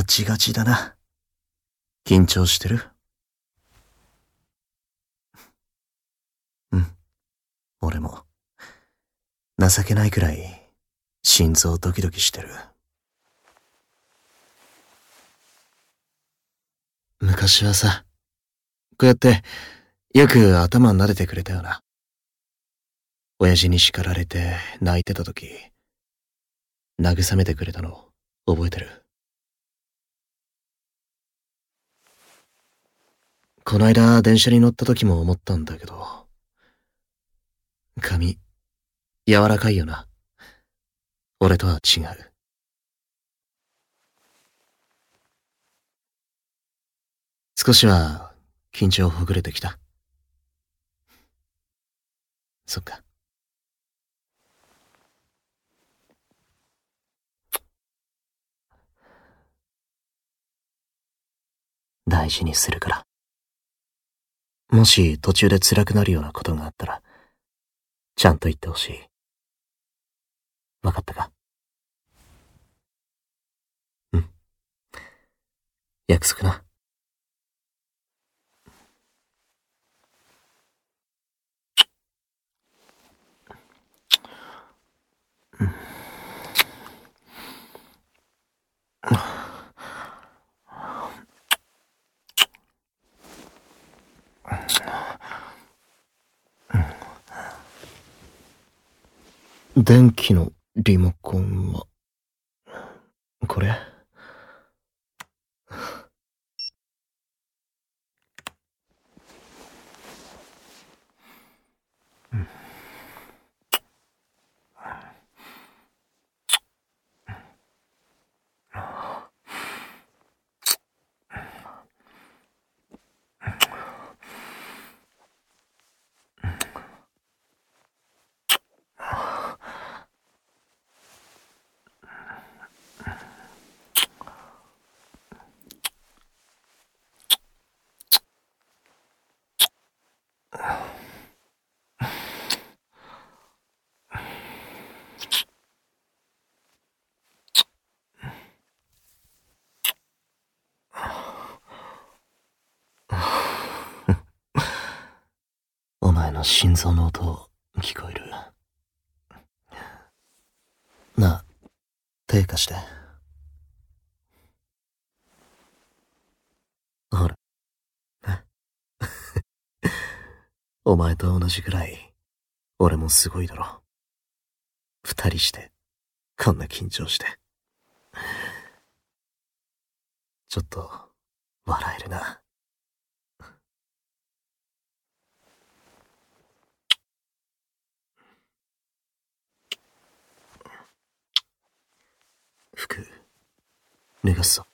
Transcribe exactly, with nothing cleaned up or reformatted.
チガチだな。緊張してる？うん。俺も。情けないくらい、心臓ドキドキしてる。昔はさ、こうやって、よく頭撫でてくれたよな。親父に叱られて泣いてた時、慰めてくれたの覚えてる？こないだ電車に乗った時も思ったんだけど、髪、柔らかいよな。俺とは違う。少しは緊張ほぐれてきた。そっか。大事にするから。もし途中で辛くなるようなことがあったら、ちゃんと言ってほしい。わかったか？うん。約束な。電気のリモコンは、これ？お前の心臓の音聞こえる。なあ、手貸して。ほら。お前と同じくらい、俺もすごいだろ。二人して、こんな緊張して。ちょっと、笑えるな。服、脱がすぞ。